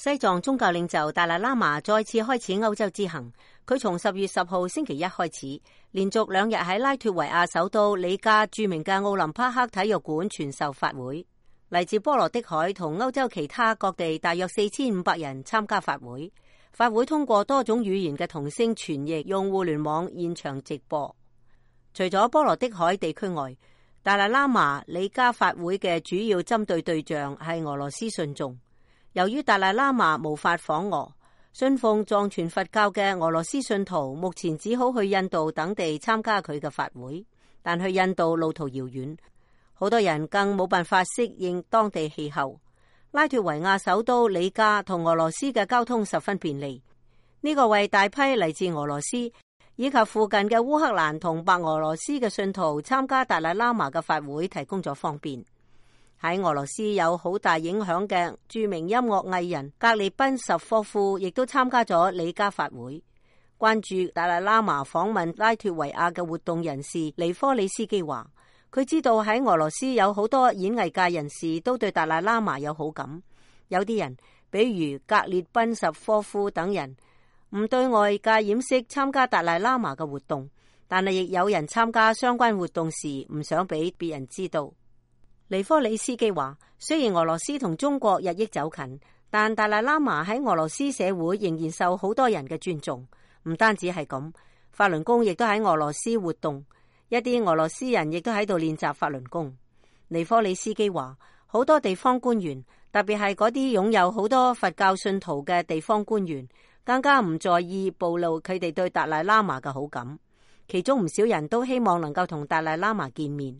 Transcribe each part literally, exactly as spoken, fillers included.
西藏宗教領袖達賴喇嘛再次開始歐洲之行，佢從十月十號星期一開始，連續兩日喺拉脫維亞首都里加著名嘅奧林匹克體育館傳授法會。嚟自波羅的海同歐洲其他各地大約四千五百人參加法會。法會通過多種語言嘅同聲傳譯，用互聯網現場直播。除咗波羅的海地區外，達賴喇嘛里加法會嘅主要針對對象係俄羅斯信眾。由於達賴喇嘛無法訪俄，信奉藏傳佛教嘅俄羅斯信徒目前只好去印度等地參加佢嘅法會，但去印度路途遙遠，好多人更冇辦法適應當地氣候。拉脫維亞首都里加同俄羅斯嘅交通十分便利，呢個為大批嚟自俄羅斯以及附近嘅烏克蘭同白俄羅斯嘅信徒參加達賴喇嘛嘅法會提供咗方便。喺俄羅斯有好大影響嘅著名音樂藝人格列賓什科夫亦都參加咗里加法會。關注達賴喇嘛訪問拉脫維亞嘅活動人士尼科里斯基話，佢知道喺俄羅斯有好多演藝界人士都對達賴喇嘛有好感，有啲人比如格列賓什科夫等人唔對外界掩飾參加達賴喇嘛嘅活動，但係亦有人參加相關活動時唔想俾別人知道。尼科里斯基話，雖然俄羅斯同中國日益走近，但達賴喇嘛喺俄羅斯社會仍然受好多人嘅尊重。唔單止係咁，法輪功亦都喺俄羅斯活動，一啲俄羅斯人亦都喺度練習法輪功。尼科里斯基話，好多地方官員，特別係嗰啲擁有好多佛教信徒嘅地方官員，更加唔在意暴露佢哋對達賴喇嘛嘅好感。其中唔少人都希望能夠同達賴喇嘛見面。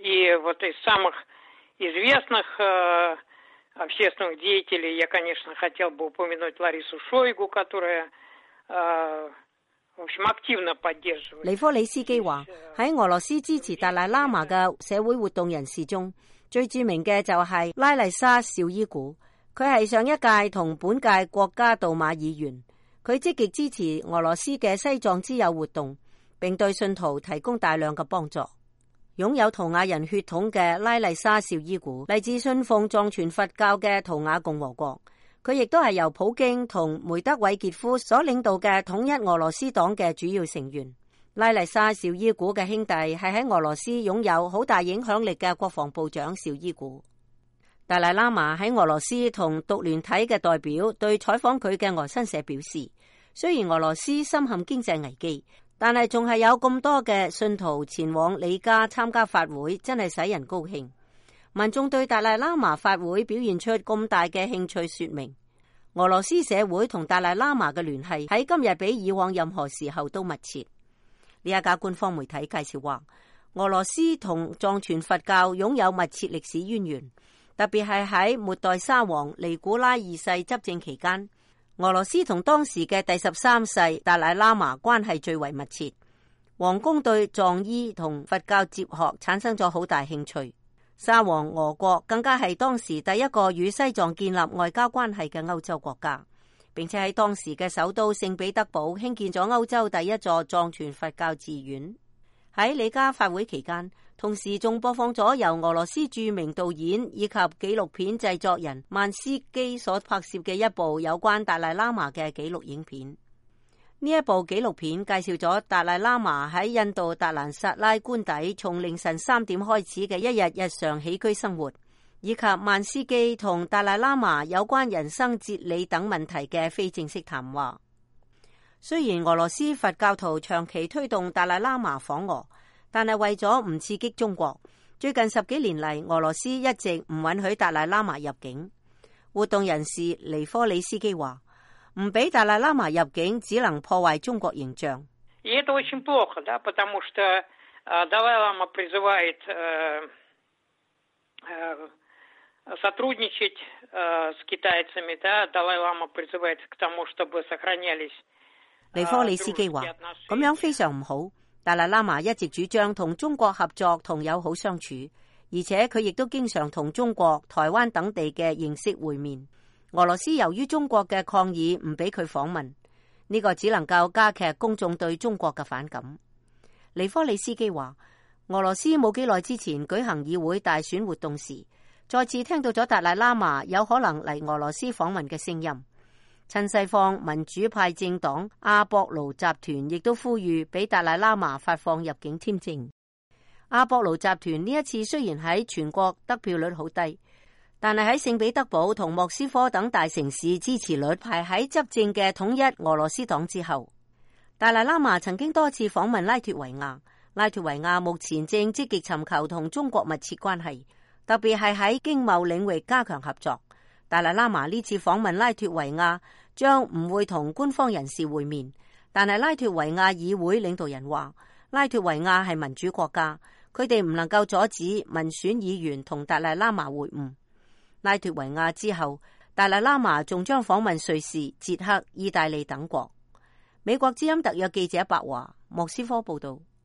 известных общественных деятелей я, конечно, хотел бы упомянуть Ларису Шойгу, которая, в общем, активно поддерживает。 尼科里斯基話，喺俄羅斯支持達賴喇嘛嘅社會活動人士中，最著名嘅就係拉麗莎紹伊古。佢係上一屆同本屆國家杜馬議員，佢積極支持俄羅斯嘅西藏之友活動，並對信徒提供大量嘅幫助。擁有圖瓦人血統嘅拉麗莎紹伊古嚟自信奉藏傳佛教嘅圖瓦共和國，佢亦都係由普京同梅德韋傑夫所領導嘅統一俄羅斯黨嘅主要成員。拉麗莎紹伊古嘅兄弟係喺俄羅斯擁有好大影響力嘅國防部長紹伊古。達賴喇嘛喺俄羅斯同獨聯體嘅代表對採訪佢嘅俄新社表示，雖然俄羅斯深陷經濟危機，但係仲係有咁多嘅信徒前往里加參加法會，真係使人高興。民眾對達賴喇嘛法會表現出咁大嘅興趣，說明俄羅斯社會同達賴喇嘛嘅聯繫喺今日比以往任何時候都密切。呢一家官方媒體介紹話，俄羅斯同藏傳佛教擁有密切歷史淵源，特別係喺末代沙皇尼古拉二世執政期間，俄羅斯同當時嘅第十三世達賴喇嘛關係最為密切，皇宮對藏醫同佛教哲學產生咗好大興趣。沙皇俄國更加係當時第一個與西藏建立外交關係嘅歐洲國家，並且喺當時嘅首都聖彼得堡興建咗歐洲第一座藏傳佛教寺院。喺里加法會期間，同時仲播放咗由俄羅斯著名導演以及紀錄片製作人曼斯基所拍攝嘅一部有關達賴喇嘛嘅紀錄影片。呢一部紀錄片介紹咗達賴喇嘛喺印度達蘭薩拉官邸從凌晨三點開始嘅一日日常起居生活，以及曼斯基同達賴喇嘛有關人生哲理等問題嘅非正式談話。雖然俄羅斯佛教徒長期推動達賴喇嘛訪俄，但係為咗唔刺激中國，最近十幾年嚟，俄羅斯一直唔允許達賴喇嘛入境。活動人士尼科里斯基話，唔俾達賴喇嘛入境只能破壞中國形象。 И это очень плохо, да, потому что Далай-лама призывает сотрудничать с китайцами, да, Далай-лама призывает к тому, чтобы сохранялись。 尼科里斯基話，咁樣非常唔好。達賴喇嘛一直主張同中國合作同友好相處，而且佢亦都經常同中國、台灣等地嘅形式會面。俄羅斯由於中國嘅抗議唔俾佢訪問，呢個只能夠加劇公眾對中國嘅反感。尼科里斯基話，俄羅斯冇幾耐之前舉行議會大選活動時， 再次聽到咗達賴喇嘛有可能嚟俄羅斯訪問嘅聲音。親西方民主派政黨阿博盧集團亦都呼籲俾達賴喇嘛發放入境簽證。阿博盧集團呢一次雖然喺全國得票率好低，但係喺聖彼得堡同莫斯科等大城市支持率排喺執政嘅統一俄羅斯黨之後。達賴喇嘛曾經多次訪問拉脫維亞，拉脫維亞目前正積極尋求同中國密切關係，特別係喺經貿領域加強合作。達賴喇嘛呢次訪問拉脫維亞將唔會同官方人士會面，但係拉脫維亞議會領導人話，拉脫維亞係民主國家，佢哋唔能夠阻止民選議員同達賴喇嘛會晤。拉脫維亞之後，達賴喇嘛仲將訪問瑞士、捷克、意大利等國。美國之音特約記者白華，莫斯科報道。